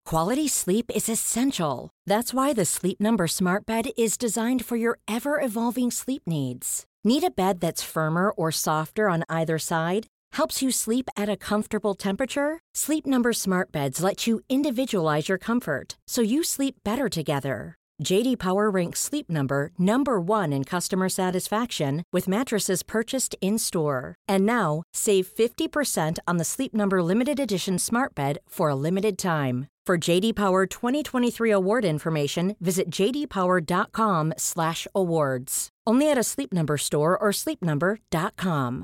Quality sleep is essential. That's why the Sleep Number Smart Bed is designed for your ever-evolving sleep needs. Need a bed that's firmer or softer on either side? Helps you sleep at a comfortable temperature? Sleep Number Smart Beds let you individualize your comfort, so you sleep better together. J.D. Power ranks Sleep Number number 1 in customer satisfaction with mattresses purchased in-store. And now, save 50% on the Sleep Number Limited Edition Smart Bed for a limited time. For J.D. Power 2023 award information, visit jdpower.com/awards. Only at a Sleep Number store or sleepnumber.com.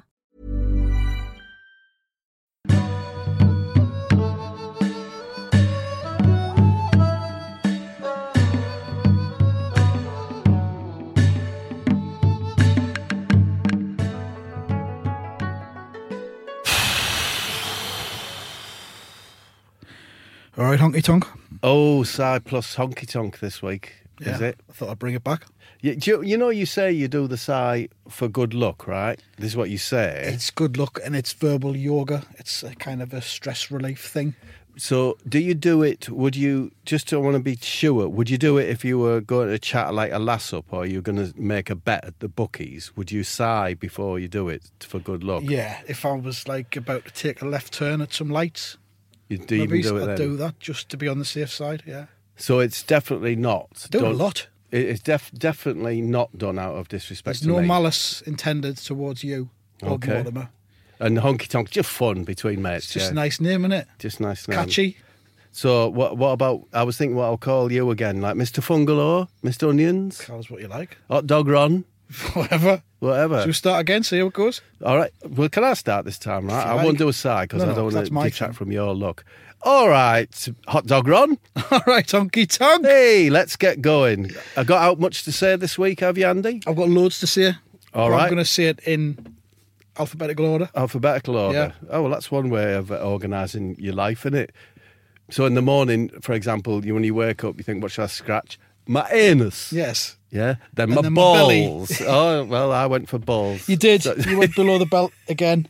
All right, honky tonk. Oh, Si plus honky tonk this week, is it? I thought I'd bring it back. You know, you say you do the Si for good luck, right? This is what you say. It's good luck and it's verbal yoga. It's a kind of a stress relief thing. So, do you do it? Would you, just to want to be sure, would you do it if you were going to chat like a lass up, or you're going to make a bet at the bookies? Would you sigh before you do it for good luck? Yeah, if I was like about to take a left turn at some lights, You'd even do it then? I'd do that just to be on the safe side, yeah. So it's definitely not. Do it a lot. It's definitely not done out of disrespect There's to no me. malice intended towards you, Bob Okay. Mortimer. And honky tonk, just fun between mates. It's just yeah. a nice name, innit? Just nice name. Catchy. So what about, I was thinking what I'll call you again, like Mr. Fungalo, Mr. Onions, Call us what you like. Hot Dog Ron, Whatever. whatever. Should we start again, see how it goes? All right. Well, can I start this time, right? If you I like. won't do a side because No, I don't that's want to my detract turn. from your luck. All right, Hot Dog Ron. All right, honky tonk. Hey, let's get going. I got out much to say this week, have you, Andy? I've got loads to say. All but right. I'm going to say it in alphabetical order. Alphabetical order. Yeah. Oh, well, that's one way of organising your life, isn't it? So in the morning, for example, when you wake up, you think, what should I scratch? My anus. Yes. Yeah. Then And my then my belly. balls. Oh, well, I went for balls. You did. So, You went below the belt again.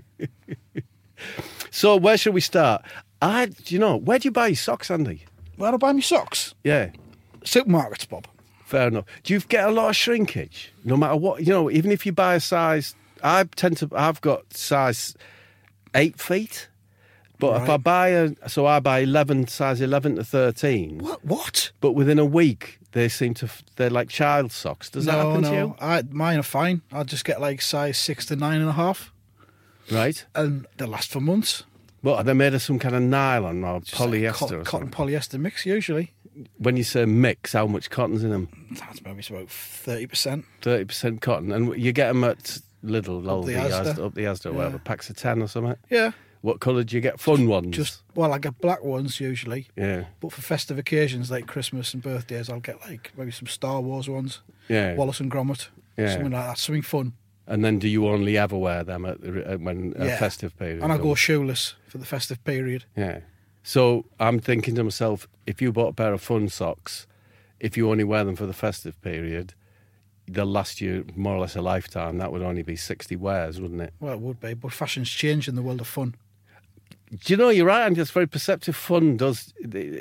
so where should we start? Do you know, where do you buy your socks, Andy? Where do I buy my socks? Yeah. Supermarkets, Bob. Fair enough. Do you get a lot of shrinkage? No matter what, even if you buy a size, I've got size 8 feet. But if I Right. I buy 11, size 11 to 13. What? But within a week, they're like child socks. Does that happen to you? Mine are fine. I just get like size 6 to 9.5, Right. and they last for months. Well, are they made of some kind of nylon or Just like polyester or cotton something? polyester mix usually. When you say mix, how much cotton's in them? That's maybe about 30%. 30% cotton. And you get them at Lidl, Up the Asda. or whatever, packs of 10 or something. Yeah. What colour do you get? Fun ones? I get black ones usually. Yeah. But for festive occasions like Christmas and birthdays, I'll get like maybe some Star Wars ones. Yeah. Wallace and Gromit. Yeah. Something like that. Something fun. And then do you only ever wear them at Yeah. festive period? And I go shoeless for the festive period. Yeah. So I'm thinking to myself, if you bought a pair of fun socks, if you only wear them for the festive period, they'll last you more or less a lifetime. That would only be 60 wears, wouldn't it? Well, it would be, but fashion's changed in the world of fun. Do you know, you're right, and it's very perceptive. Fun does...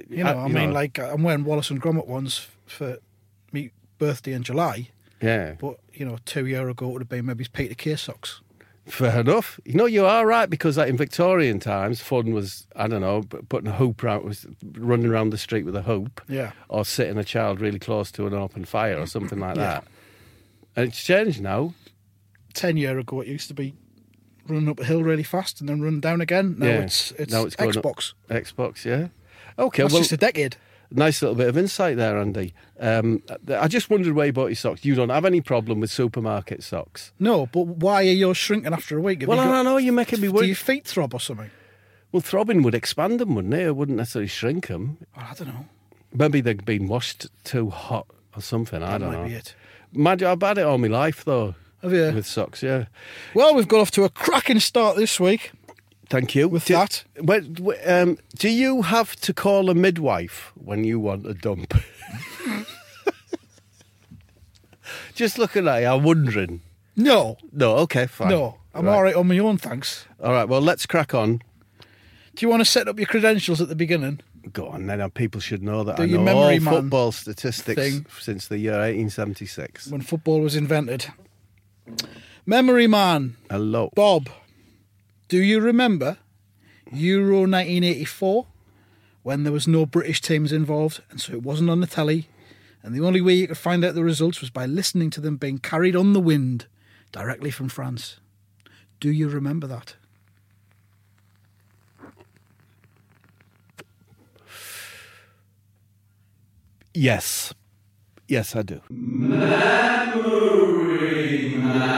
Like I'm wearing Wallace and Gromit ones for me birthday in July, Yeah, but 2 years ago it would have been maybe Peter Kay socks. fair enough. You are right, because in Victorian times, fun was, I don't know, putting a hoop around, was running around the street with a hoop, Yeah. or sitting a child really close to an open fire or something like Yeah. that. And it's changed now. 10 years ago it used to be running up a hill really fast and then running down again. Now Yeah. it's Now it's going up. Xbox. Xbox, yeah. Okay, That's well, just a decade. nice little bit of insight there, Andy. I just wondered where you bought your socks. You don't have any problem with supermarket socks? No, but why are yours shrinking after a week? Have Well, you I got- don't know. You're making me Do worry. your feet throb or something? Well, throbbing would expand them, wouldn't it? It wouldn't necessarily shrink them. Well, I don't know. Maybe they've been washed too hot or something. I That don't might know. be it. Mind you, I've had it all my life, though, Have you? with socks, yeah. Well, we've got off to a cracking start this week. Thank you. With that. Do you have to call a midwife when you want a dump? Just looking at you, I'm wondering. No, No, okay, fine. no. I'm Right. all right on my own, thanks. All right, well, let's crack on. Do you want to set up your credentials at the beginning? Go on then, people should know that. Do I your know memory all man football statistics thing. since the year 1876. When football was invented. Memory man. Hello. Bob, do you remember Euro 1984 when there was no British teams involved and so it wasn't on the telly and the only way you could find out the results was by listening to them being carried on the wind directly from France? Do you remember that? Yes. Yes, I do. Memory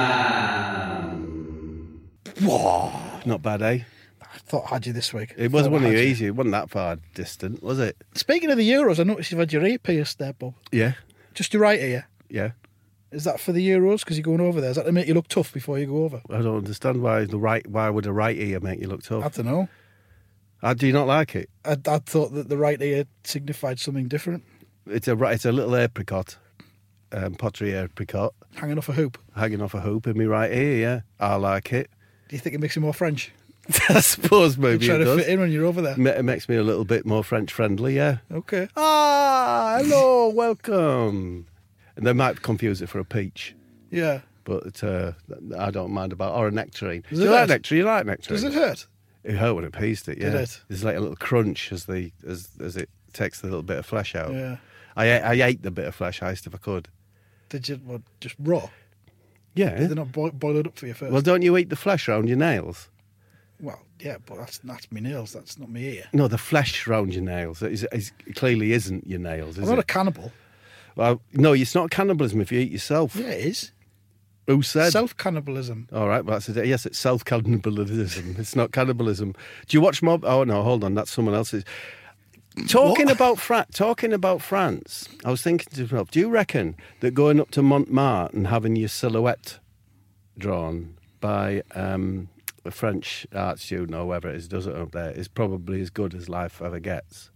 Man. Whoa. Not bad, eh? I thought I had you this week. It was Thought one I of had you you. easy. It wasn't that far distant, was it? Speaking of the Euros, I noticed you've had your ear pierced there, Bob. Yeah. Just your right ear. Yeah. Is that for the Euros? Because you're going over there. Is that to make you look tough before you go over? I don't understand why would a right ear make you look I tough? don't know. Do you not like it? I thought that the right ear signified something different. It's a little apricot, pottery apricot, Hanging off a hoop. hanging off a hoop in my right ear. Yeah, I like it. Do you think it makes you more French? I suppose maybe You're it trying to does. fit in when you're over there. It makes me a little bit more French friendly. Yeah. Okay. Ah, hello, welcome. And they might confuse it for a peach, Yeah. but I don't mind about or a nectarine. Does Do it you like hurt? nectarine? You like nectarine? Does it hurt? It hurt when it pieced it. Yeah. Did it? There's like a little crunch as it takes the little bit of flesh out. Yeah. I ate the bit of flesh highest if I could. Did you just raw? Yeah. Did they not boil it up for you first? Well, don't you eat the flesh around your nails? Well, yeah, but that's my nails. That's not my ear. No, the flesh around your nails it clearly isn't your nails, I'm is not a it? cannibal. Well, no, it's not cannibalism if you eat yourself. Yeah, it is. Who said? Self-cannibalism. All right, well, yes, it's self-cannibalism. It's not cannibalism. Do you watch Mob? Oh no, hold on, that's someone else's. Talking about France, I was thinking to myself, do you reckon that going up to Montmartre and having your silhouette drawn by a French art student or whoever it is does it up there is probably as good as life ever gets?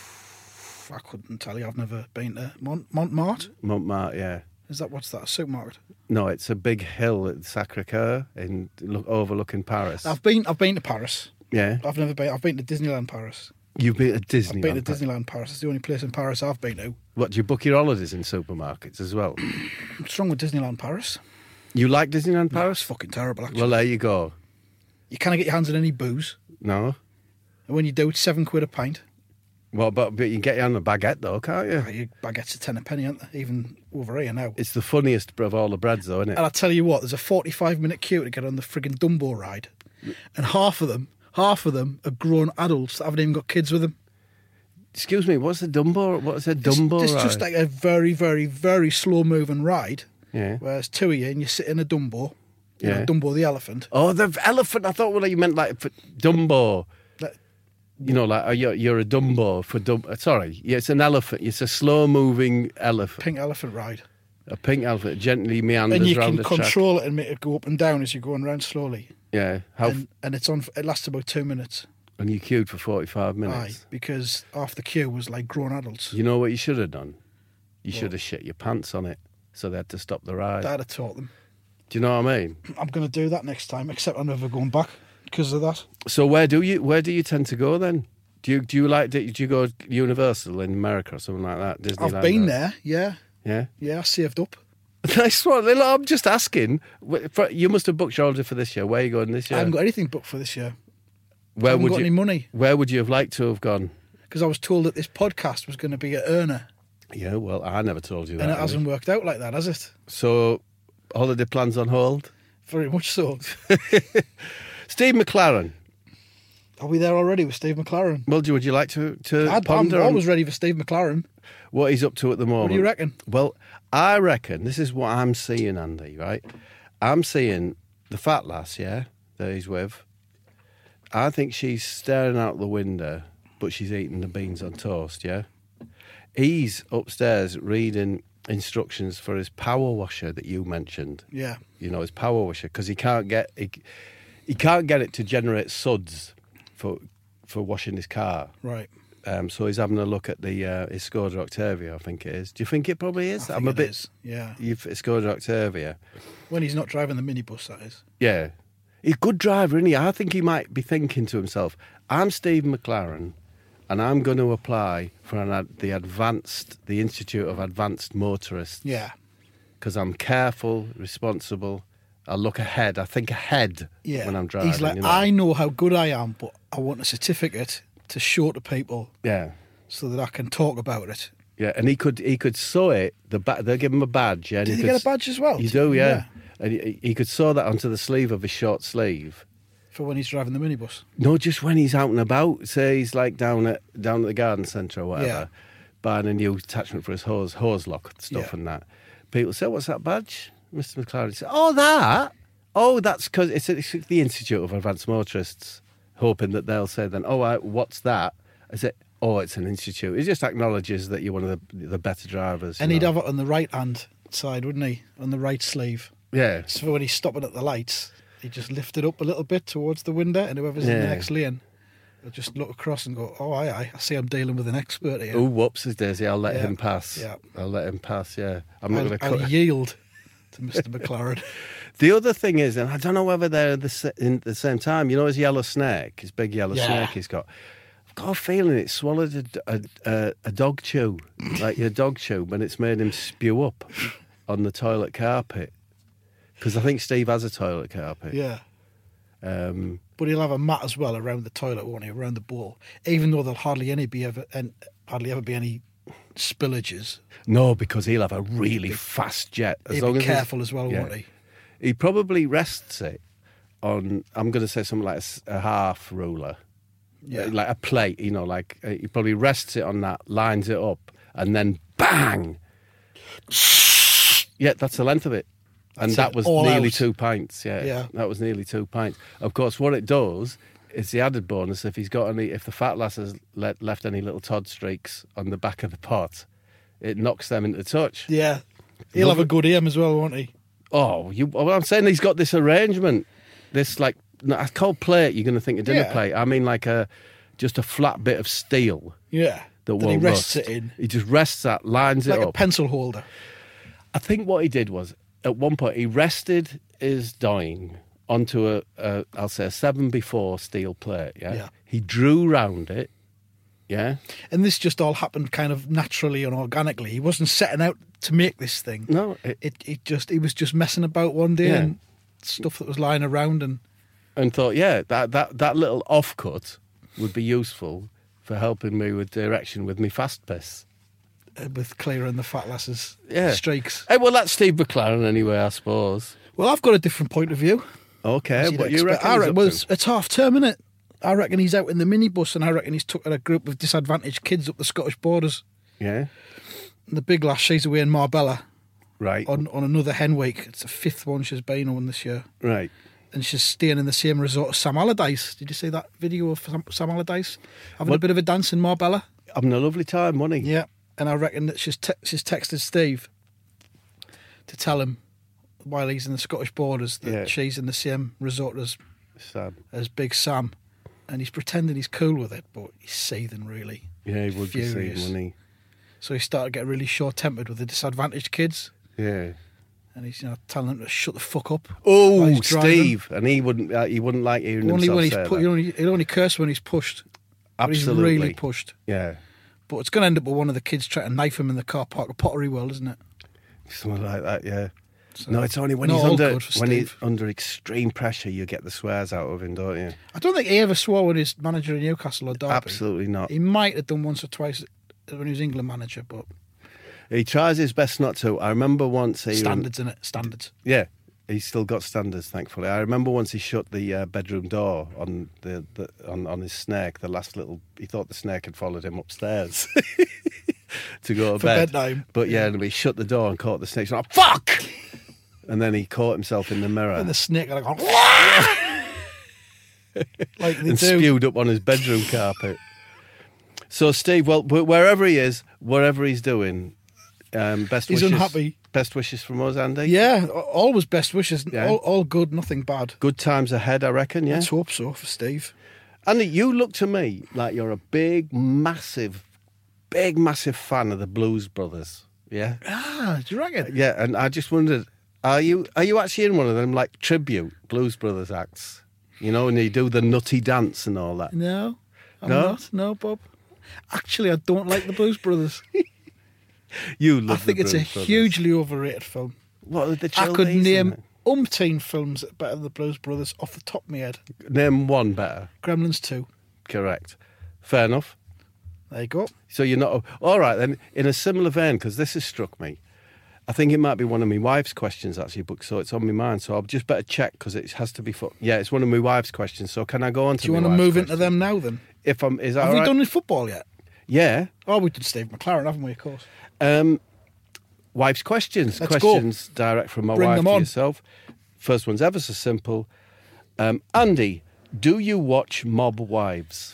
I couldn't tell you. I've never been to Montmartre. Montmartre, yeah. What's that? A supermarket? No, it's a big hill at Sacré-Cœur overlooking Paris. I've been to Paris. Yeah. I've never been. I've been to Disneyland Paris. You've been to Disneyland? I've been to Disneyland Paris. It's the only place in Paris I've been to. What, do you book your holidays in supermarkets as well? What's wrong with Disneyland Paris? You like Disneyland No, Paris? it's fucking terrible, actually. Well, there you go. You can't get your hands on any booze. No? And when you do, it's £7 a pint. Well, but you can get you on a baguette though, can't you? Your baguettes are 10 a penny, aren't they? Even over here now. It's the funniest of all the breads though, isn't it? And I tell you what, there's a 45-minute queue to get on the frigging Dumbo ride. And half of them are grown adults that haven't even got kids with them. Excuse me, what's a Dumbo? What's a Dumbo It's ride? just like a very, very, very slow-moving ride. Yeah. Where there's two of you and you sit in a Dumbo. You know, Yeah. Dumbo the elephant. Oh, the elephant. I thought you meant like for Dumbo. That- You know, like you're a Dumbo for Sorry, yeah, it's an elephant. It's a slow-moving elephant. Pink elephant ride. A pink elephant gently meanders And you around can the track. control it and make it go up and down as you're going around slowly. Yeah. And it lasts about 2 minutes. And you queued for 45 Aye, minutes. because half the queue was like grown adults. You know what you should have done? You should have shit your pants on it, so they had to stop the ride. Dad had taught them. Do you know what I mean? I'm going to do that next time, except I'm never going back because of that. So where do you tend to go then? Do you go Universal in America or something like that? Disneyland? I've been there, yeah. Yeah. Yeah, I saved up. Nice one. I'm just asking. You must have booked your holiday for this year. Where are you going this I year? haven't got anything booked for this year. I Where haven't would got you? any money Where would you have liked to have gone? because I was told that this podcast was going to be an earner, Yeah. Well, I never told you that. and it really. hasn't worked out like that, has it? So, holiday plans on hold. Very much so. Steve McLaren. Are we there already with Steve McLaren? Well, would you like to I'm ponder on always ready for Steve McLaren. what he's up to at the moment? What do you reckon? Well, I reckon this is what I'm seeing, Andy, right? I'm seeing the fat lass, yeah, that he's with. I think she's staring out the window, but she's eating the beans on toast, yeah? He's upstairs reading instructions for his power washer that you mentioned. Yeah. You know, his power washer, because he can't get it to generate suds for washing his car. Right. So he's having a look at his Skoda Octavia, I think it is. Do you think it probably is? I think it is, yeah. Skoda Octavia. When he's not driving the minibus, that is. Yeah. He's a good driver, isn't he? I think he might be thinking to himself, I'm Steve McLaren. and I'm going to apply for the Institute of Advanced Motorists. Yeah. Because I'm careful, responsible. I look ahead. I think ahead when I'm driving. He's like, I know how good I am, but I want a certificate to show to people. Yeah. So that I can talk about it. Yeah, and he could sew it. They'll give him a badge. Yeah, Did he get a badge as well? You do, yeah. And he could sew that onto the sleeve of his short sleeve. For when he's driving the minibus? No, just when he's out and about. Say he's like down at the garden centre or whatever, buying a new attachment for his hose lock stuff and that. People say, "What's that badge, Mr. McLaren?" Say, "Oh, that. Oh, that's because it's the Institute of Advanced Motorists," hoping that they'll say then, "Oh, what's that?" I say, "Oh, it's an institute." It just acknowledges that you're one of the better drivers. And he'd have it on the right hand side, wouldn't he? On the right sleeve. Yeah. So when he's stopping at the lights, he just lift it up a little bit towards the window, and whoever's in the next lane will just look across and go, "Oh, aye, I see I'm dealing with an expert here." Oh, whoops, Daisy, I'll let him pass. Yeah. I'll let him pass, yeah. I'm not going to I'll yield to Mr. McLaren. The other thing is, and I don't know whether they're in the same time, you know his yellow snake, his big yellow snake he's got? I've got a feeling it swallowed a dog chew, like your dog chew, when it's made him spew up on the toilet carpet. Because I think Steve has a toilet carpet. Yeah. But he'll have a mat as well around the toilet, won't he? Around the bowl, even though there'll hardly ever be any spillages. No, because he'll have a really fast jet. He'll be careful as well, won't he? He probably rests it on, I'm going to say something like a half ruler. Yeah. Like a plate, you know, like he probably rests it on that, lines it up, and then bang! Yeah, that's the length of it. And that was nearly 2 pints, yeah. That was nearly 2 pints. Of course, what it does is the added bonus, if the fat lass has left any little Todd streaks on the back of the pot, it knocks them into touch. Yeah. He'll have a good aim as well, won't he? Oh, I'm saying he's got this arrangement. This, like, I call plate, you're going to think a dinner plate. I mean, like just a flat bit of steel. Yeah. That he won't rests rust. it in. He just rests that, lines it up. Like a pencil holder. I think what he did was, at one point, he rested his doing onto I'll say a 7x4 steel plate, yeah? He drew round it, yeah? And this just all happened kind of naturally and organically. He wasn't setting out to make this thing. No. He was just messing about one day and stuff that was lying around and thought, that little offcut would be useful for helping me with direction with me fast piss. With Claire and the fat lasses streaks. Hey, well, that's Steve McLaren anyway, I suppose. Well, I've got a different point of view. Okay, what you reckon? Well, it's half term, isn't it? I reckon he's out in the minibus, and I reckon he's took a group of disadvantaged kids up the Scottish borders. Yeah. And the big lass, she's away in Marbella. Right. On another hen week. It's the 5th one she's been on this year. Right. And she's staying in the same resort as Sam Allardyce. Did you see that video of Sam Allardyce having a bit of a dance in Marbella? Having a lovely time, wasn't he? Yeah. And I reckon that she's texted Steve to tell him while he's in the Scottish borders that she's in the same resort as Big Sam. And he's pretending he's cool with it, but he's seething, really. Yeah, he would be seething, wouldn't he? So he started getting really short-tempered with the disadvantaged kids. Yeah. And he's telling them to shut the fuck up. Oh, Steve. And he wouldn't like hearing himself say that. He'll only curse when he's pushed. Absolutely. But he's really pushed. Yeah. But it's going to end up with one of the kids trying to knife him in the car park at Pottery World, isn't it? Something like that, yeah. So, no, it's only when he's under extreme pressure you get the swears out of him, don't you? I don't think he ever swore when he was manager in Newcastle or Derby. Absolutely not. He might have done once or twice when he was England manager, but he tries his best not to. I remember once standards, innit? Standards. Yeah. He's still got standards, thankfully. I remember once he shut the bedroom door on on his snake. The last little, he thought the snake had followed him upstairs to go to bed. Bedtime. But and he shut the door and caught the snake. He's like, fuck! And then he caught himself in the mirror. And the snake like they and do. Spewed up on his bedroom carpet. So Steve, well, wherever he is, whatever he's doing, best he's wishes. Unhappy. Best wishes from us, Andy. Yeah, always best wishes. Yeah. All good, nothing bad. Good times ahead, I reckon, yeah? Let's hope so for Steve. Andy, you look to me like you're a big, massive fan of the Blues Brothers, yeah? Ah, do you reckon? Yeah, and I just wondered, are you actually in one of them, like, tribute Blues Brothers acts? You know, and you do the nutty dance and all that? No, I'm not. No, Bob. Actually, I don't like the Blues Brothers. You love I think the it's a Blues Brothers. hugely overrated film. What are the I could Childies, name isn't umpteen films that are better than the Blues Brothers off the top of my head. it? Name one better. Gremlins 2. Correct. Fair enough. There you go. So you're not... All right, then, in a similar vein, because this has struck me, I think it might be one of my wife's questions, actually, but so it's on my mind, so I'll just better check, because it has to be... Yeah, it's one of my wife's questions, so can I go on to Do you my want to wife's move into question? them now, then? Is that Have all we right? done with football yet? Yeah. Oh, we did Steve McLaren, haven't we, of course? Wife's questions. Let's Questions direct from my Bring wife them to on. yourself. First one's ever so simple. Andy, do you watch Mob Wives?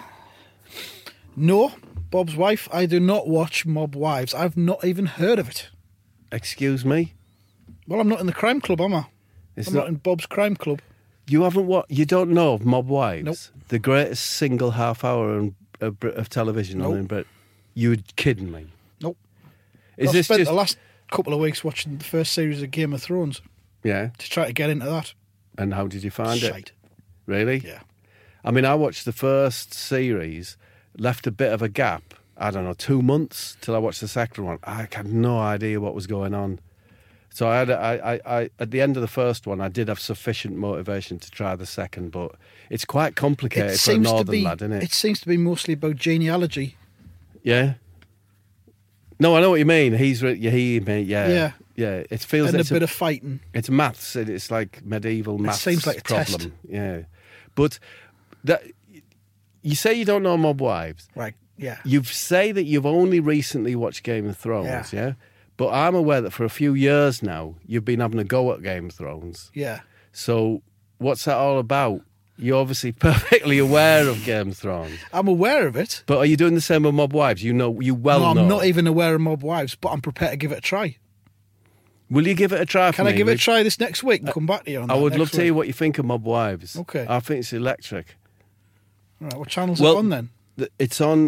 No, Bob's wife, I do not watch Mob Wives. I've not even heard of it. Excuse me? Well, I'm not in the crime club, am I? It's I'm not in Bob's crime club. You haven't what? You don't know of Mob Wives? Nope. The greatest single half hour of television on Nope. in Britain. You're kidding me. Nope. Is I've this spent just... the last couple of weeks watching the first series of Game of Thrones Yeah. to try to get into that. And how did you find it? Shite. Really? Yeah. I mean, I watched the first series, left a bit of a gap. I don't know, 2 months till I watched the second one. I had no idea what was going on. So I at the end of the first one, I did have sufficient motivation to try the second, but it's quite complicated for a northern lad, isn't it? It seems to be mostly about genealogy. Yeah. No, I know what you mean. Yeah. It feels And it's a bit of fighting. it's maths. It's like medieval maths. seems like a problem. test. Yeah, but that you say you don't know Mob Wives. Right, yeah. You say that you've only recently watched Game of Thrones, yeah? But I'm aware that for a few years now, you've been having a go at Game of Thrones. Yeah. So what's that all about? You're obviously perfectly aware of Game of Thrones. I'm aware of it. But are you doing the same with Mob Wives? You No, know. I'm not even aware of Mob Wives, but I'm prepared to give it a try. Will you give it a try for Can me? I give it a try this next week and come back to you on that? I would next love to week? hear what you think of Mob Wives. Okay. I think it's electric. All right, what channel's Well, it on then? It's on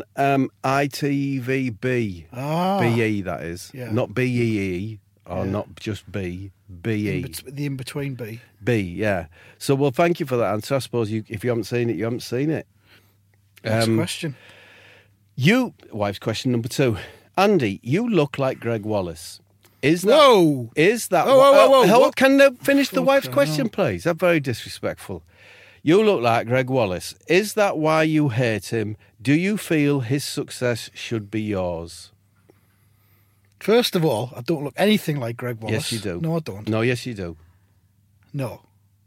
ITVB. Ah. BE, that is. Yeah. Not BEE, or Yeah. not just B. BE. The in-between B. B, yeah. So, well, thank you for that answer. I suppose if you haven't seen it, you haven't seen it. Next question. Wife's question number 2. Andy, you look like Greg Wallace. Is that... Whoa! Is that... Whoa. What? Can they finish the wife's Fucking question, hell. please? That's very disrespectful. You look like Greg Wallace. Is that why you hate him? Do you feel his success should be yours? First of all, I don't look anything like Greg Wallace. Yes, you do. No, I don't. No, yes, you do. No.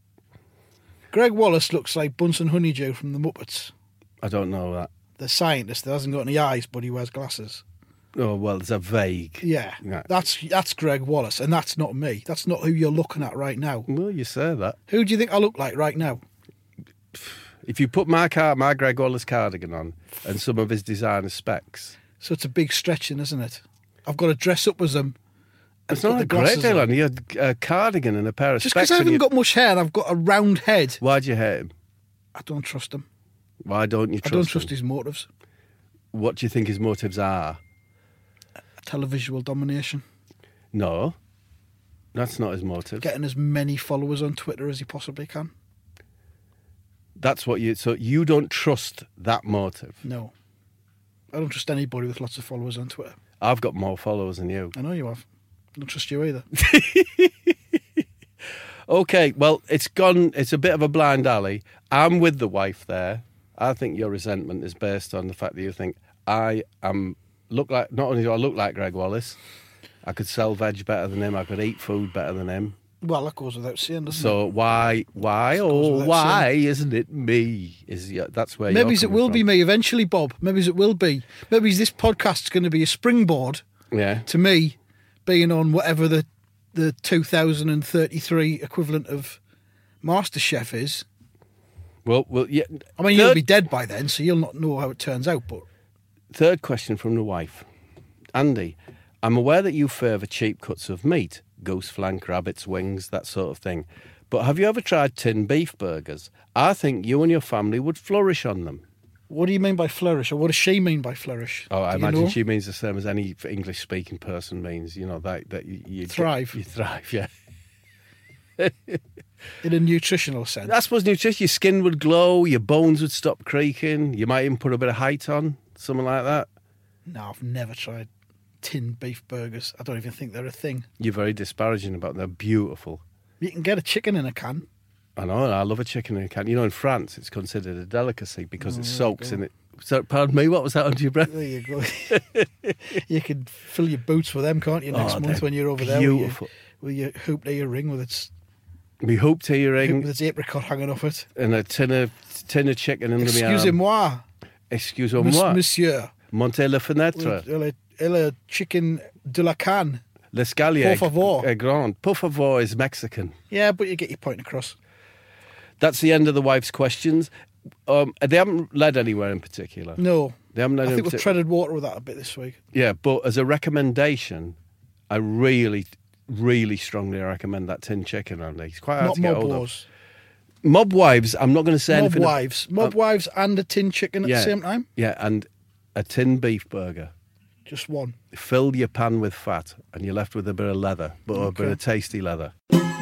Greg Wallace looks like Bunsen Honeydew from the Muppets. I don't know that. The scientist that hasn't got any eyes, but he wears glasses. Oh, well, it's a vague... Yeah, that's Greg Wallace, and that's not me. That's not who you're looking at right now. Well, you say that. Who do you think I look like right now? If you put my Greg Wallace cardigan on and some of his designer specs... So it's a big stretching, isn't it? I've got to dress up as him. and It's put not the a great glasses deal on. You had a cardigan and a pair of Just specs. because I and haven't got much hair, I've got a round head. Why'd you hate him? I don't trust him. Why don't you trust I don't trust him? his motives. What do you think his motives are? Televisual domination. No, that's not his motive. Getting as many followers on Twitter as he possibly can. That's what you... So you don't trust that motive? No. I don't trust anybody with lots of followers on Twitter. I've got more followers than you. I know you have. I don't trust you either. Okay, well, it's a bit of a blind alley. I'm with the wife there. I think your resentment is based on the fact that you think not only do I look like Greg Wallace, I could sell veg better than him, I could eat food better than him. Well, that goes without saying, doesn't So why, without why isn't it me? That's where it? you're Maybe it coming will from. be me eventually, Bob. Maybe it will be. Maybe this podcast's going to be a springboard Yeah. to me being on whatever the 2033 equivalent of MasterChef is. Well, yeah. I mean, you'll be dead by then, so you'll not know how it turns out, but... Third question from the wife. Andy, I'm aware that you favour cheap cuts of meat, goose flank, rabbit's wings, that sort of thing. But have you ever tried tin beef burgers? I think you and your family would flourish on them. What do you mean by flourish, or what does she mean by flourish? Oh, I Do you imagine know? she means the same as any English-speaking person means. You know, that you Thrive. You thrive, yeah. In a nutritional sense. I suppose nutrition, your skin would glow, your bones would stop creaking, you might even put a bit of height on. something like that. No, I've never tried tin beef burgers. I don't even think they're a thing. You're very disparaging about them. They're beautiful. You can get a chicken in a can. I know, I love a chicken in a can. You know, in France, it's considered a delicacy because it soaks in it. So, pardon me, what was that under your breath? There you go. You can fill your boots with them, can't you, next month when you're over there with your hoop to your ring with its... Me hoop to your ring. With its apricot hanging off it. And a tin of chicken under my arm. Excusez-moi. Excusez-moi. Monsieur. Montez la fenêtre. Le chicken de la canne. L'escalier. Por favor. Grand. Por favor is Mexican. Yeah, but you get your point across. That's the end of the wife's questions. They haven't led anywhere in particular. No. They haven't led I think we've treaded water with that a bit this week. Yeah, but as a recommendation, I really, really strongly recommend that tin chicken, Andy. It's quite hard Not to get Mob hold Wars. of. Mob Wives, I'm not going to say Mob anything. Wives. Mob Wives and a tin chicken at the same time? Yeah, and a tin beef burger. Just one. Fill your pan with fat and you're left with a bit of leather, but a bit of tasty leather.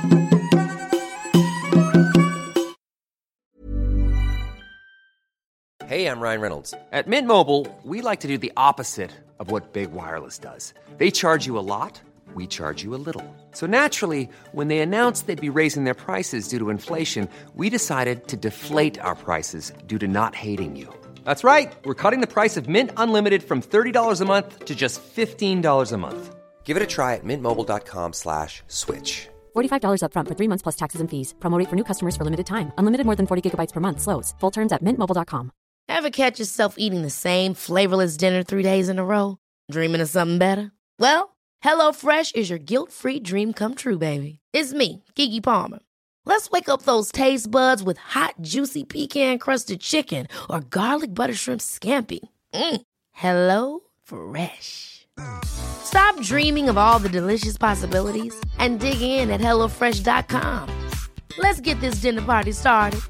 Hey, I'm Ryan Reynolds. At Mint Mobile, we like to do the opposite of what Big Wireless does. They charge you a lot, we charge you a little. So naturally, when they announced they'd be raising their prices due to inflation, we decided to deflate our prices due to not hating you. That's right. We're cutting the price of Mint Unlimited from $30 a month to just $15 a month. Give it a try at mintmobile.com/switch. $45 up front for 3 months plus taxes and fees. Promo rate for new customers for limited time. Unlimited more than 40 gigabytes per month. Slows full terms at mintmobile.com. Ever catch yourself eating the same flavorless dinner 3 days in a row? Dreaming of something better? Well, HelloFresh is your guilt-free dream come true, baby. It's me, Keke Palmer. Let's wake up those taste buds with hot, juicy pecan-crusted chicken or garlic butter shrimp scampi. Hello Fresh. Stop dreaming of all the delicious possibilities and dig in at HelloFresh.com. Let's get this dinner party started.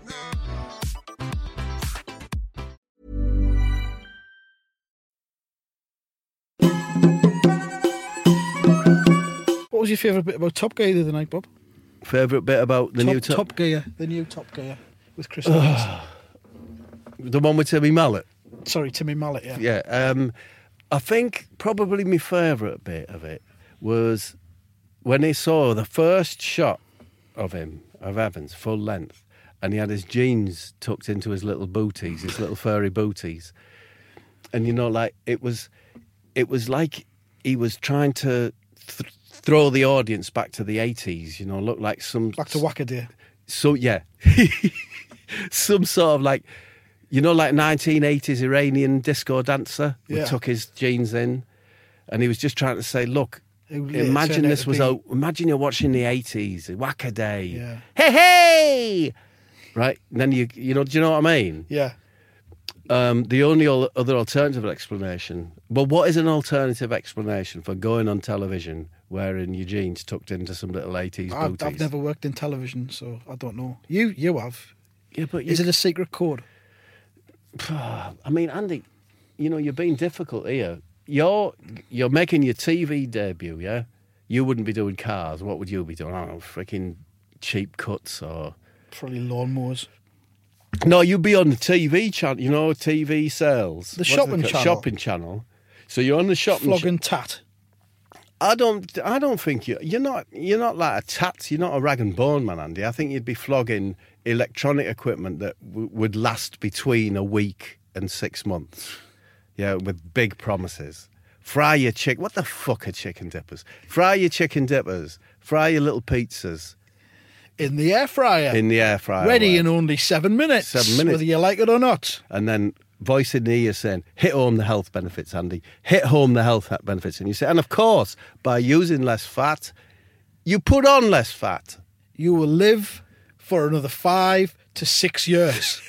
What was your favourite bit about Top Gear the other night, Bob? Favourite bit about the new Top Gear? The new Top Gear with Chris Evans. The one with Timmy Mallet? Sorry, Timmy Mallet, yeah. Yeah. I think probably my favourite bit of it was when he saw the first shot of him, of Evans, full length, and he had his jeans tucked into his little booties, his little furry booties. And, you know, like, it was like he was trying to throw the audience back to the 80s, you know, look like some... Back to Wackaday. So, yeah. Some sort of like, you know, like 1980s Iranian disco dancer who took his jeans in. And he was just trying to say, look, imagine this was out. Imagine you're watching the 80s, Wackaday. Yeah. Hey, hey! Right? And then you know, do you know what I mean? Yeah. The only other alternative explanation, well, what is an alternative explanation for going on television wearing your jeans tucked into some little 80s booties? I've never worked in television, so I don't know. You have. Yeah, but is it a secret code? I mean, Andy, you know, you're being difficult here. You're making your TV debut, yeah? You wouldn't be doing cars. What would you be doing? I don't know, freaking cheap cuts or... Probably lawnmowers. No, you'd be on the TV channel, you know, TV sales. The shopping channel. Shopping channel. So you're on the shopping channel. Flogging tat. I don't think you're not like a tat. You're not a rag and bone man, Andy. I think you'd be flogging electronic equipment that would last between a week and 6 months. Yeah, with big promises. Fry your chicken. What the fuck are chicken dippers? Fry your chicken dippers. Fry your little pizzas. In the air fryer. In the air fryer. Ready in only 7 minutes. 7 minutes. Whether you like it or not. And then voice in the ear saying, hit home the health benefits, Andy. Hit home the health benefits. And you say, and of course, by using less fat, you put on less fat. You will live for another 5 to 6 years.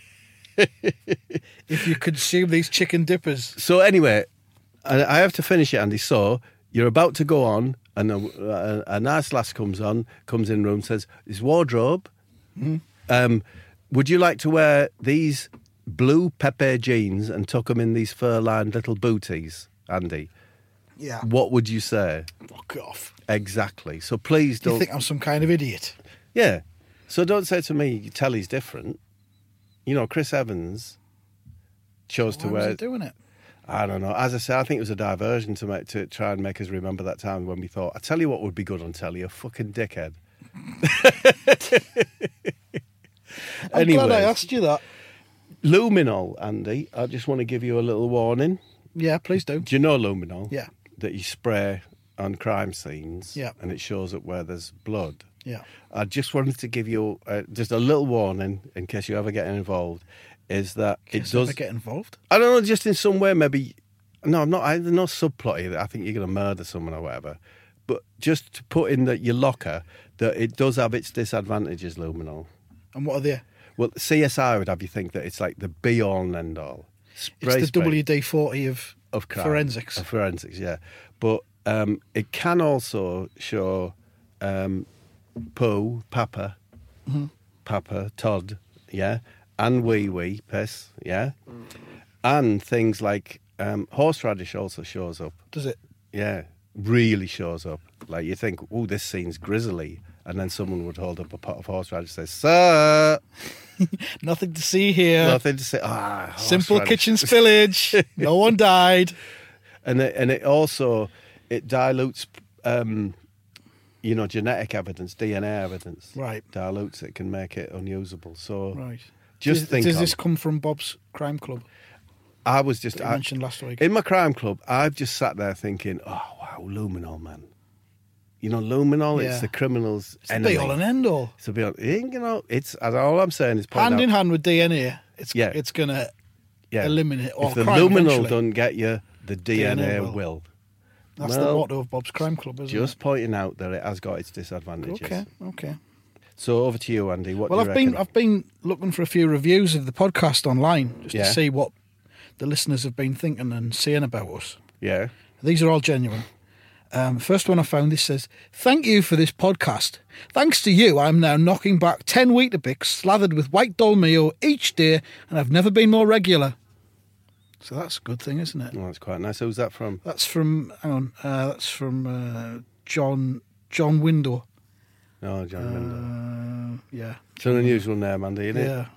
If you consume these chicken dippers. So anyway, I have to finish it, Andy. So you're about to go on, and a nice lass comes in the room, says, "Is wardrobe? Would you like to wear these blue Pepe jeans and tuck them in these fur-lined little booties, Andy?" Yeah. What would you say? Fuck off. Exactly. So please don't... You think I'm some kind of idiot? Yeah. So don't say to me, telly's different. You know, Chris Evans chose to wear... Why was he doing it? I don't know. As I say, I think it was a diversion to try and make us remember that time when we thought, I tell you what would be good on telly, a fucking dickhead. I'm glad I asked you that. Luminol, Andy, I just want to give you a little warning. Yeah, please do. Do you know luminol? Yeah. That you spray on crime scenes, Yeah. and it shows up where there's blood. Yeah. I just wanted to give you just a little warning in case you ever get involved. Is that it does Ever get involved? I don't know, just in some way, maybe. No, I'm not. There's no subplot here. I think you're going to murder someone or whatever. But just to put in your locker that it does have its disadvantages, luminol. And what are they? Well, CSI would have you think that it's like the be all and end all. It's the WD-40 of crime, forensics. Of forensics, yeah. But it can also show poo, papa, Todd, yeah, and wee, piss, yeah, and things like horseradish also shows up. Does it? Yeah, really shows up. Like you think, oh, this scene's grisly, and then someone would hold up a pot of horseradish and say, "Sir, Nothing to see here. nothing to say." Simple horseradish. kitchen spillage. No one died. And it also dilutes, genetic evidence, DNA evidence. Right. Dilutes it, can make it unusable. So Right. just think. Does this come from Bob's Crime Club? I was just That you mentioned last week. in my crime club. I've just sat there thinking, oh wow, luminol, man. You know, luminol. Yeah. It's the criminal's It's the enemy. be all and end all. It's a be all. It's all I'm saying is point Hand out, in hand with DNA, it's Yeah. it's gonna yeah. eliminate all If the crime luminol eventually. doesn't get you, the DNA will. will. That's the Well, motto of Bob's Crime Club, isn't Just pointing out that it has got its disadvantages. it? Okay. So over to you, Andy. What Well, do you reckon? I've been looking for a few reviews of the podcast online just Yeah. to see what the listeners have been thinking and saying about us. Yeah. These are all genuine. First one I found, this says, "Thank you for this podcast. Thanks to you, I'm now knocking back 10 Weetabix slathered with white dolmio each day, and I've never been more regular." So that's a good thing, isn't it? Oh, that's quite nice. Who's that from? That's from, that's from John Window. Oh, John Linder. Yeah. It's an unusual name, Andy, isn't it? Yeah.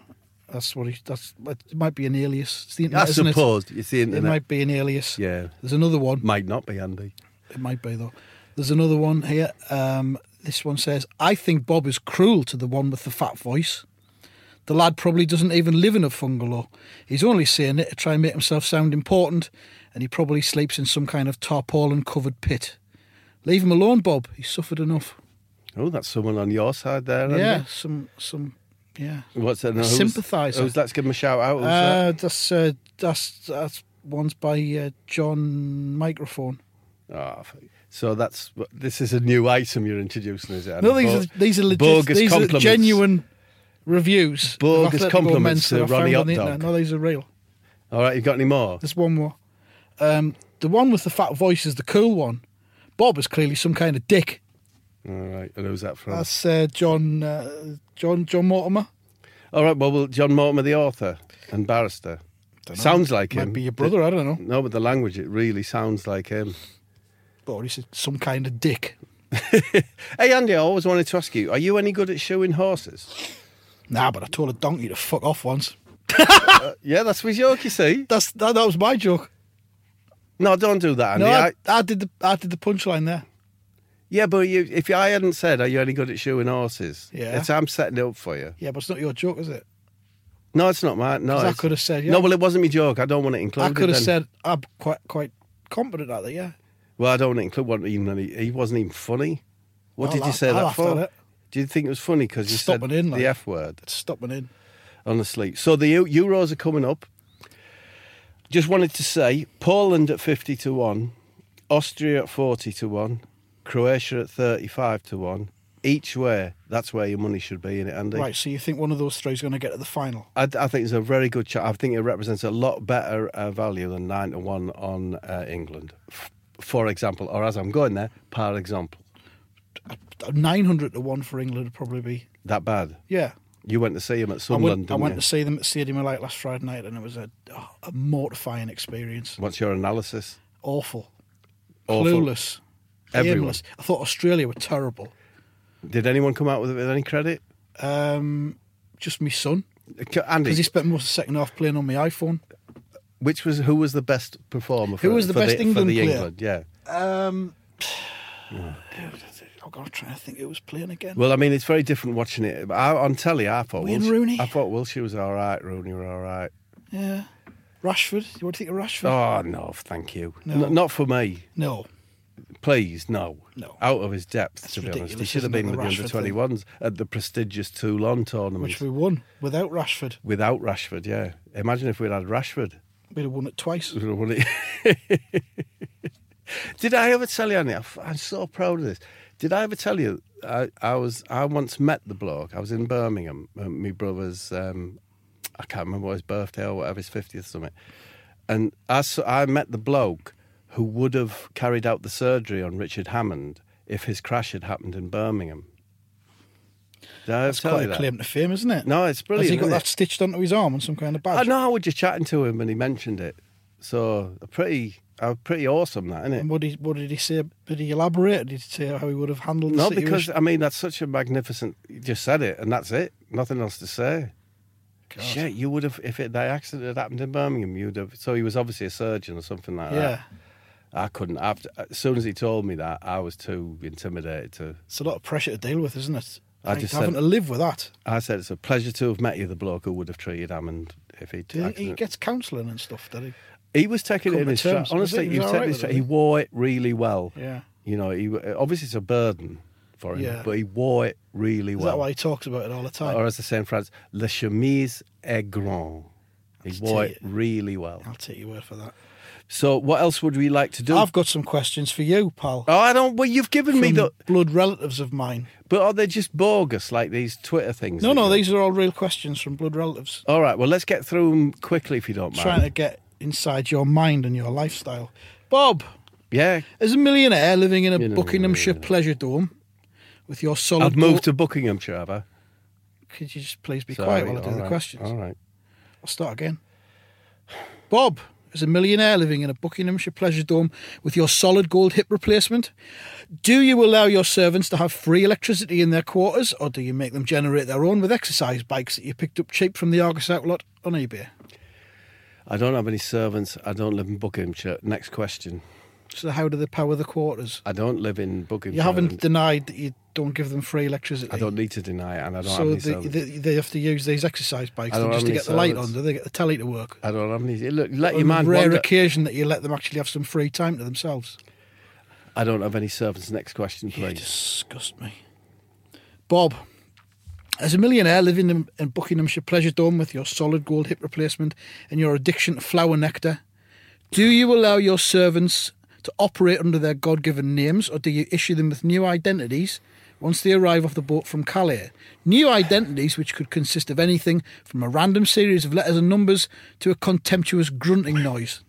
It might be an alias. It's the internet, I isn't it? suppose. It's the It internet. might be an alias. Yeah. There's another one. Might not be, Andy. It might be, though. There's another one here. This one says, "I think Bob is cruel to the one with the fat voice. The lad probably doesn't even live in a bungalow. He's only saying it to try and make himself sound important, and he probably sleeps in some kind of tarpaulin-covered pit. Leave him alone, Bob. He's suffered enough." Oh, that's someone on your side there, Andy. Yeah, yeah. What's that? No, Sympathiser. Let's give him a shout out. Who's that? That's one's by John Microphone. Oh, so this is a new item you're introducing, is it? Andy? No, these are legit. bogus These are compliments. genuine reviews. of Bogus Atletico compliments Mensa to I found Ronnie on the Hot internet. Dog. No, these are real. All right, you got any more? There's one more. The one with the fat voice is the cool one. Bob is clearly some kind of dick. All right, and who's that from? That's John Mortimer. All right, well, John Mortimer, the author and barrister. Sounds like him. Might be your brother, I don't know. No, but the language, it really sounds like him. But he said some kind of dick. Hey, Andy, I always wanted to ask you, are you any good at shoeing horses? Nah, but I told a donkey to fuck off once. Yeah, that's my joke, you see. That was my joke. No, don't do that, Andy. No, I did the punchline there. Yeah, but if I hadn't said, are you any good at shoeing horses? Yeah. I'm setting it up for you. Yeah, but it's not your joke, is it? No, it's not mine. No, 'Cause I it's- could have said, yeah. No, well, it wasn't my joke. I don't want it included. I could have then. said I'm quite competent at it. Yeah. Well, I don't want it included. He wasn't even funny. What I did you laughed- say I that laughed for? at it. Do you think it was funny because you said Stopping in, like. the F word? It's stopping in. Honestly. So the Euros are coming up. Just wanted to say, Poland at 50-1, Austria at 40-1, Croatia at 35-1. Each way, that's where your money should be in it, Andy. Right. So you think one of those three is going to get to the final? I think it's a very good chance. I think it represents a lot better value than 9-1 on England, for example. Or as I'm going there, par example. 900-1 for England would probably be. That bad? Yeah. You went to see him at Sunderland, I went to didn't see them at Stadium of Light last Friday night, and it was a mortifying experience. you? What's your analysis? Awful. Awful. Clueless. Everyone. Aimless. I thought Australia were terrible. Did anyone come out with any credit? Just my son, Andy, because he spent most of the second half playing on my iPhone. Who was the best performer? Who was the best England for the player? England? Yeah. I'm trying to think who was playing again. Well, I mean, it's very different watching it. On telly, I thought Wayne Rooney. I thought Wilshere was all right. Rooney were all right. Yeah. Rashford. You want to think of Rashford? Oh no, thank you. No. Not for me. No. Please, no. No. Out of his depth, That's to be honest. He ridiculous, should have isn't been it, with the the Rashford under-21s at the prestigious Toulon tournament. Which we won without Rashford. Without Rashford, yeah. Imagine if we'd had Rashford. We'd have won it twice. We'd have won it. Did I ever tell you, Annie? I'm so proud of this. Did I ever tell you, I once met the bloke. I was in Birmingham, my brother's, I can't remember what his birthday or whatever, his 50th something. And I met the bloke who would have carried out the surgery on Richard Hammond if his crash had happened in Birmingham. Did I ever That's tell quite you a that? claim to fame, isn't it? No, it's brilliant. Has he got isn't that it? stitched onto his arm on some kind of badge? I know, I was just chatting to him and he mentioned it. So, pretty awesome, that, isn't it? And what did he say? Did he elaborate? Did he say how he would have handled the No, situation? because, I mean, that's such a magnificent... You just said it, and that's it. Nothing else to say. God. Shit, you would have... If that accident had happened in Birmingham, you'd have... So he was obviously a surgeon or something like that. Yeah. I couldn't... As soon as he told me that, I was too intimidated to... It's a lot of pressure to deal with, isn't it? I just having said- to live with that. I said, it's a pleasure to have met you, the bloke who would have treated Hammond if he'd... Do you think he gets counselling and stuff, does he? He was taking it Come in to his stride. terms. Honestly, Was he he was all taking right it in with his stride. it? He wore it really well. Yeah. You know, obviously it's a burden for him, Yeah. but he wore it really Is well. that why he talks about it all the time? Or as they say in France, le chemise est grand. He wore it really well. I'll take your word for that. So what else would we like to do? I've got some questions for you, pal. Oh, I don't... Well, you've given me From the... blood relatives of mine. But are they just bogus, like these Twitter things? No, that you- these are all real questions from blood relatives. All right, well, let's get through them quickly, if you don't mind. Trying to get inside your mind and your lifestyle. Bob, Yeah. as a millionaire living in a You know, Buckinghamshire pleasure dome with your solid I've moved gold... to Buckinghamshire, have I? Could you just please be Sorry, quiet while I do all the right, questions? All right. I'll start again. Bob, as a millionaire living in a Buckinghamshire pleasure dome with your solid gold hip replacement, do you allow your servants to have free electricity in their quarters, or do you make them generate their own with exercise bikes that you picked up cheap from the Argos outlet on eBay? I don't have any servants. I don't live in Buckinghamshire. Next question. So how do they power the quarters? I don't live in Buckinghamshire. You haven't denied that you don't give them free electricity. I don't need to deny it, and I don't have So any servants. they have to use these exercise bikes I don't just have to any get the light on. servants. Do they get the telly to work? I don't have any. Look, let your On man the rare wander. occasion that you let them actually have some free time to themselves. I don't have any servants. Next question, You please. disgust me. Bob, as a millionaire living in Buckinghamshire pleasure dome with your solid gold hip replacement and your addiction to flower nectar, do you allow your servants to operate under their God-given names, or do you issue them with new identities once they arrive off the boat from Calais? New identities which could consist of anything from a random series of letters and numbers to a contemptuous grunting noise.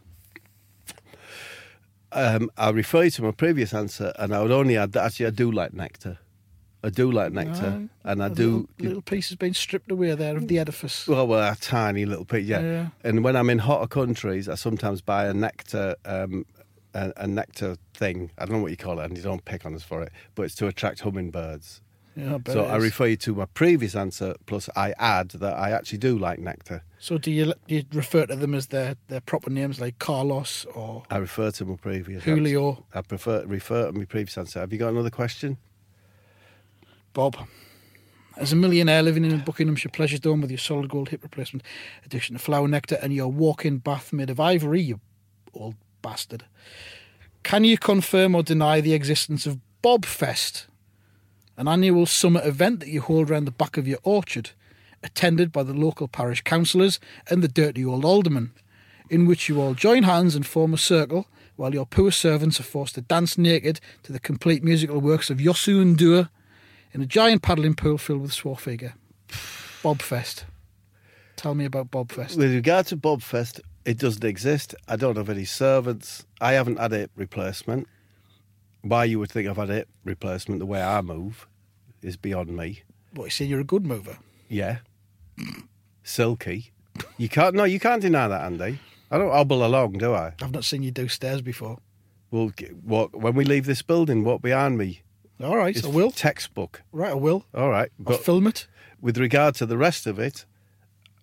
I'll refer you to my previous answer, and I would only add that actually I do like nectar. I do like nectar, and I do. Little piece has been stripped away there of the edifice. Well, a tiny little piece, yeah. Yeah. And when I'm in hotter countries, I sometimes buy a nectar, a nectar thing. I don't know what you call it, and you don't pick on us for it, but it's to attract hummingbirds. Yeah, I bet So it I is. refer you to my previous answer, plus I add that I actually do like nectar. So do you refer to them as their proper names, like Carlos or I refer to my previous Julio? answer. I refer to my previous answer. Have you got another question? Bob? As a millionaire living in a Buckinghamshire pleasure dome with your solid gold hip replacement, addiction to flower nectar, and your walk-in bath made of ivory, you old bastard, can you confirm or deny the existence of Bob Fest, an annual summer event that you hold around the back of your orchard, attended by the local parish councillors and the dirty old alderman, in which you all join hands and form a circle while your poor servants are forced to dance naked to the complete musical works of Yosu Ndur in a giant paddling pool filled with Swarfiga? Bob Fest. Tell me about Bob Fest. With regard to Bob Fest, it doesn't exist. I don't have any servants. I haven't had a hip replacement. Why you would think I've had a hip replacement the way I move is beyond me. What, you say you're a good mover? Yeah. Silky. You can't deny that, Andy. I don't hobble along, do I? I've not seen you do stairs before. Well, when we leave this building, walk behind me. All right, It's I will. textbook. Right, I will. All right. I'll But film it. with regard to the rest of it,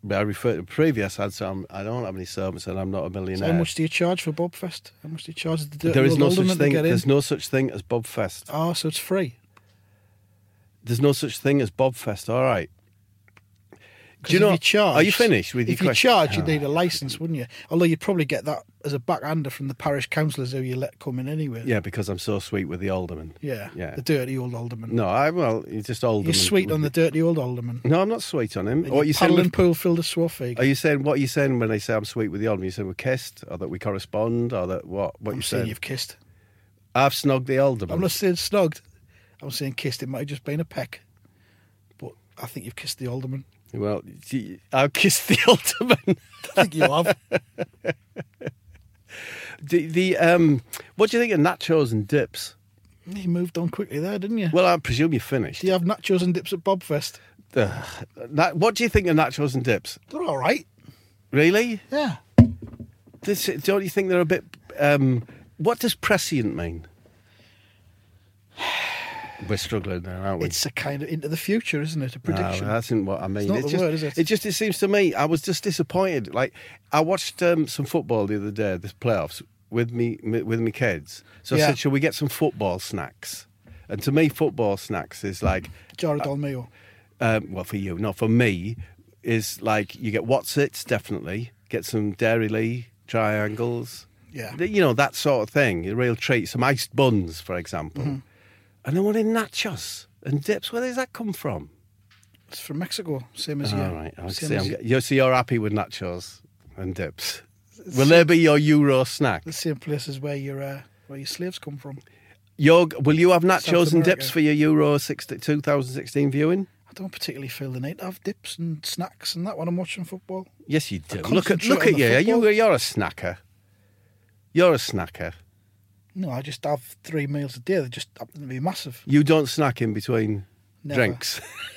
But I refer to previous ads, so I don't have any servants and I'm not a millionaire. So how much do you charge for Bobfest? How much do you charge the dirty There is old no such alderman to thing. get in? There's no such thing as Bobfest. Oh, so it's free. There's no such thing as Bobfest. All right. Do you If know? you charge, Are you finished with your If you question? charge, you'd Oh. need a licence, wouldn't you? Although you'd probably get that as a backhander from the parish councillors who you let come in anyway. Yeah, because I'm so sweet with the alderman. Yeah. Yeah. The dirty old alderman. No, you're just alderman. You're sweet on the dirty old alderman. No, I'm not sweet on him. And What your you saying? paddling With, pool filled with swaffiga. are you saying what are you saying when I say I'm sweet with the alderman? You saying we kissed, or that we correspond, or that what? What I'm you saying saying? you've kissed. I've snogged the alderman. I'm not saying snogged. I'm saying kissed. It might have just been a peck. But I think you've kissed the alderman. Well, I've kissed the alderman. I think you have. What do you think of nachos and dips? You moved on quickly there, didn't you? Well, I presume you're finished. Do you have nachos and dips at Bobfest? What do you think of nachos and dips? They're all right. Really? Yeah. Don't you think they're a bit... what does prescient mean? We're struggling there, aren't we? It's a kind of into the future, isn't it? A No, prediction. that isn't what I mean. not the just, word, is it? It seems to me, I was just disappointed. Like, I watched some football the other day, this playoffs, with me kids. So I Yeah. said, shall we get some football snacks? And to me, football snacks is like... Jared Almeo. well, for you, not for me, is like you get What's-Its, definitely. Get some Dairy Lee triangles. Yeah. You know, that sort of thing. A real treat. Some iced buns, for example. Mm-hmm. And then what in nachos and dips? Where does that come from? It's from Mexico, same as you. All right. I Same see. as you. You're happy with nachos and dips. Will they be your Euro snack? The same places where your slaves come from. Will you have nachos South and America. dips for your Euro 2016 viewing? I don't particularly feel the need to have dips and snacks and that when I'm watching football. Yes, you do. I Look at concentrate on you. the football. You're a snacker. You're a snacker. No, I just have 3 meals a day. They just happen to be massive. You don't snack in between Never. drinks.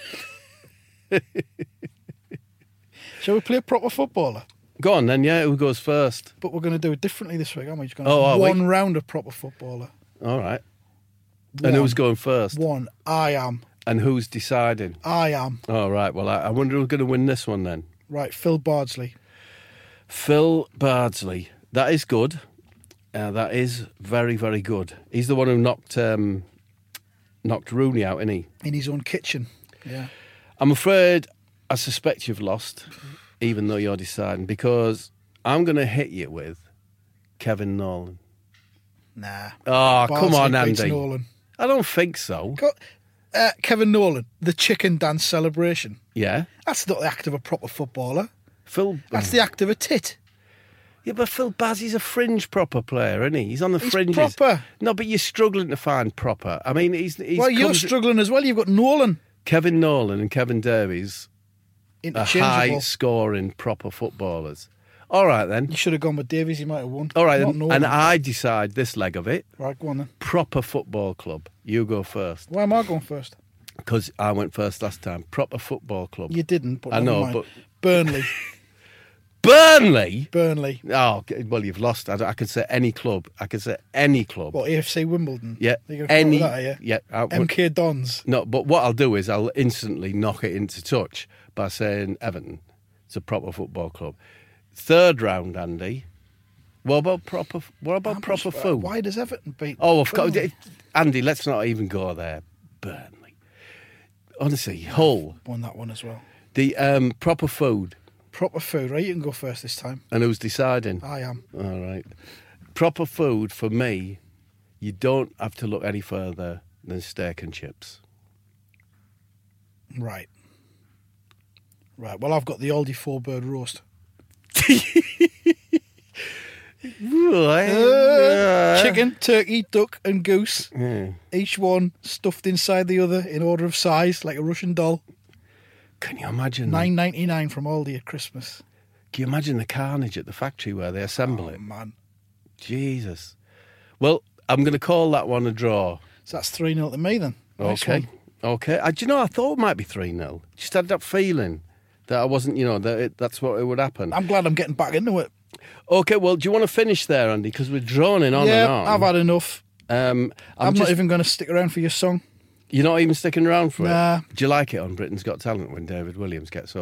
Shall we play proper footballer? Go on then, yeah. Who goes first? But we're going to do it differently this week, aren't we? Just going to Oh, have are we? one round of proper footballer. All right. One. And who's going first? One. I am. And who's deciding? I am. All right. Well, I wonder who's going to win this one then. Right, Phil Bardsley. Phil Bardsley. That is good. That is very, very good. He's the one who knocked Rooney out, isn't he? In his own kitchen. Yeah. I'm afraid I suspect you've lost, even though you're deciding, because I'm going to hit you with Kevin Nolan. Nah. Oh, come Bardsley on, beats Andy. Nolan. I don't think so. Kevin Nolan, the chicken dance celebration. Yeah. That's not the act of a proper footballer. Phil. That's the act of a tit. Yeah, but Phil Bazzi's a fringe proper player, isn't he? He's on the He's fringes. proper. No, but you're struggling to find proper. I mean, he's Well, you're comes- struggling as well. You've got Nolan. Kevin Nolan and Kevin Davies are Interchangeable. high-scoring proper footballers. All right, then. You should have gone with Davies. He might have won. All right, Not then. Nolan. And I decide this leg of it. Right, go on then. Proper football club. You go first. Why am I going first? Because I went first last time. Proper football club. You didn't, but I never know, mind. but- Burnley. Burnley? Burnley. Oh, well, you've lost. I could say any club. I could say any club. What, AFC Wimbledon? Yeah. You're gonna Any. come up with that, are you? Yeah. MK Dons. No, but what I'll do is I'll instantly knock it into touch by saying Everton. It's a proper football club. Third round, Andy. What about proper food? Why does Everton beat? Oh, of course. Burnley? Andy, let's not even go there. Burnley. Honestly, Hull. Won that one as well. The proper food. Proper food, right? You can go first this time. And who's deciding? I am. All right. Proper food for me, you don't have to look any further than steak and chips. Right. Right. Well, I've got the Aldi 4-bird roast. Chicken, turkey, duck, and goose. Yeah. Each one stuffed inside the other in order of size, like a Russian doll. Can you imagine? $9.99 from Aldi at Christmas. Can you imagine the carnage at the factory where they assemble Oh it? man. Jesus. Well, I'm going to call that one a draw. So that's 3-0 to me then. Nice Okay. one. Okay. Do you know, I thought it might be 3-0. Just had that feeling that I wasn't, that's what it would happen. I'm glad I'm getting back into it. Okay, well, do you want to finish there, Andy? Because we're droning on yeah, and on. I've had enough. I'm not just- even going to stick around for your song. You're not even sticking around for Nah. it? Do you like it on Britain's Got Talent when David Williams gets up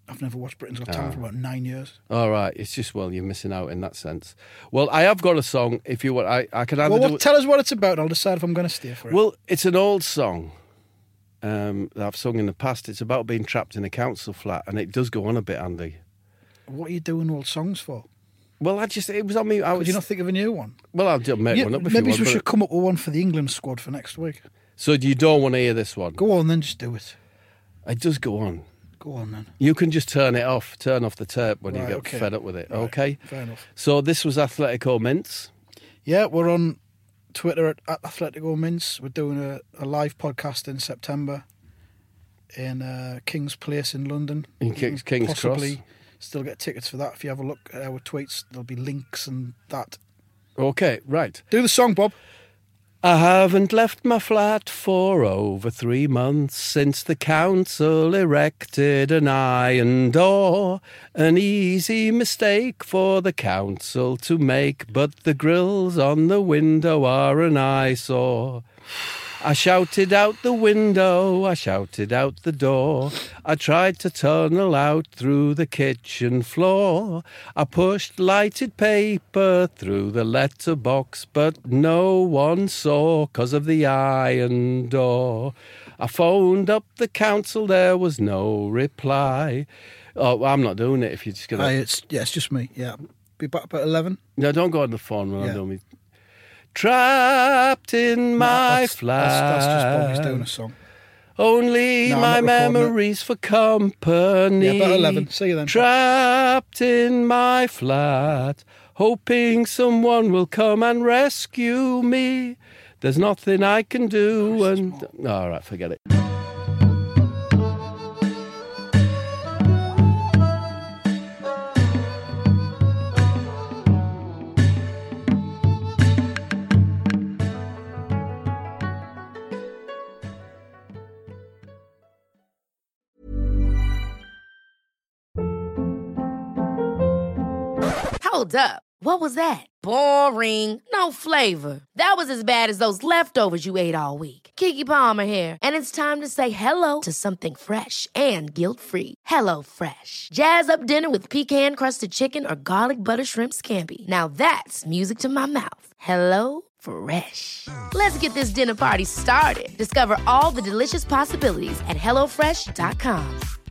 I've never watched Britain's Got Talent for about 9 years. All right, it's just, well, you're missing out in that sense. Well, I have got a song. If you want, I can either do it. Tell us what it's about. I'll decide if I'm going to stay for it. Well, it's an old song that I've sung in the past. It's about being trapped in a council flat, and it does go on a bit, Andy. What are you doing old songs for? Well, it was on me. Could you not think of a new one? Well, I'll make one up if maybe you want. we should come up with one for the England squad for next week. So you don't want to hear this one? Go on then, just do it. It does go on. Go on then. You can just turn off the tape when you Right, get okay. fed up with it, Right, okay? fair enough. So this was Atletico Mints. Yeah, we're on Twitter at Atletico Mints. We're doing a live podcast in September in King's Place in London. In You can King's possibly Cross. still get tickets for that. If you have a look at our tweets, there'll be links and that. Okay, right. Do the song, Bob. I haven't left my flat for over 3 months since the council erected an iron door. An easy mistake for the council to make, but the grills on the window are an eyesore. I shouted out the window, I shouted out the door. I tried to tunnel out through the kitchen floor. I pushed lighted paper through the letterbox, but no one saw 'cause of the iron door. I phoned up the council, there was no reply. Oh, I'm not doing it if you're just going to... It's just me, yeah. Be back about 11. No, don't go on the phone when Yeah. I'm doing me. Trapped in my flat. That's just Bobby's doing a song. Only No, I'm my not recording it. memories for company. Yeah, about 11. See you then. Trapped in my flat, hoping someone will come and rescue me. There's nothing I can do, all right, forget it. Hold up. What was that? Boring. No flavor. That was as bad as those leftovers you ate all week. Keke Palmer here, and it's time to say hello to something fresh and guilt-free. Hello Fresh. Jazz up dinner with pecan-crusted chicken or garlic butter shrimp scampi. Now that's music to my mouth. Hello Fresh. Let's get this dinner party started. Discover all the delicious possibilities at HelloFresh.com.